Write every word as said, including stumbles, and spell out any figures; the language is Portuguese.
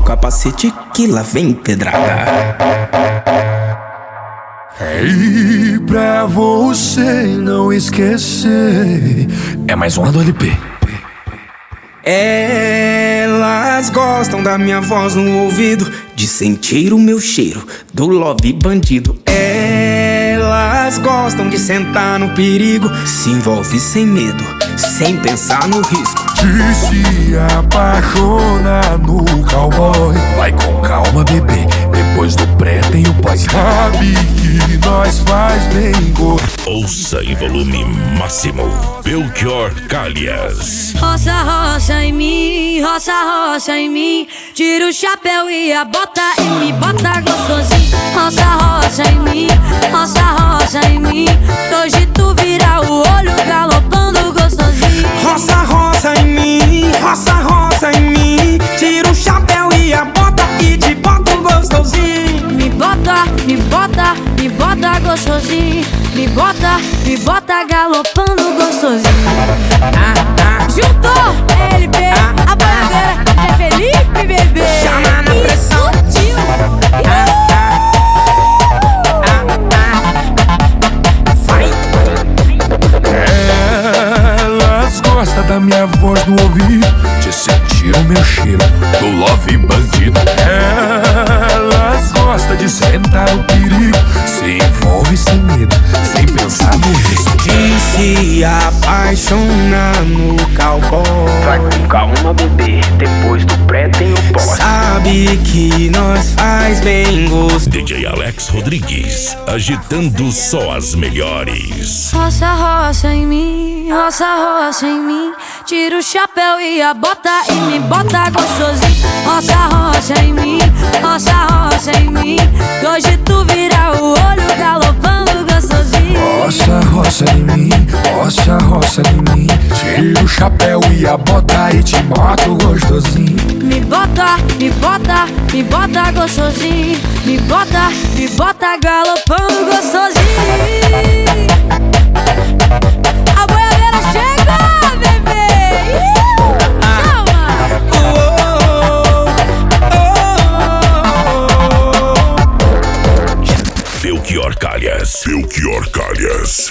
capacete que lá vem pedrada. E pra você não esquecer, é mais uma do L P. Elas gostam da minha voz no ouvido, de sentir o meu cheiro do love bandido. Elas gostam de sentar no perigo, se envolve sem medo, sem pensar no risco. E se apaixona no cowboy, vai com calma, bebê, depois do pré tem o pós. Sabe que nós faz bem gosto. Ouça em volume máximo Belchior Calhas. Roça, roça em mim, roça, roça em mim. Tira o chapéu e a bota e me bota gostosinho. Roça, roça em mim, roça, roça em mim. Hoje tu vira o olho galopando gostosinho. Roça, roça em mim, roça, roça em mim. Tira o chapéu e a bota e te bota gostosinho. Me bota, me bota, me bota gostosinho. Me bota, me bota galopando gostosinho. Ah, ah. Juntou L P, Ah, a bandeira é Felipe, bebê. Chama na pressão. Sutil. Ah, ah. Ah, ah. Vai. Elas gostam da minha voz no ouvido, de sentir o meu cheiro do love bandido. Elas gostam de sentar o perigo, se envolve sem medo, sem pensar no risco. De se apaixonar no cowboy, Vai com calma, bebê, depois do pré tem o pós. sabe que nós faz bem gosto. D J Alex Rodrigues, agitando só as melhores. Roça, roça em mim, roça, roça em mim. Tira o chapéu e a bota e me bota gostosinho. Roça, roça em mim, roça, roça em mim. Hoje tu vira o olho galopando gostosinho. Roça, roça em mim, roça, roça em mim. Tira o chapéu e a bota e te mato gostosinho. Me bota, me bota, me bota gostosinho. Me bota, me bota galopando gostosinho.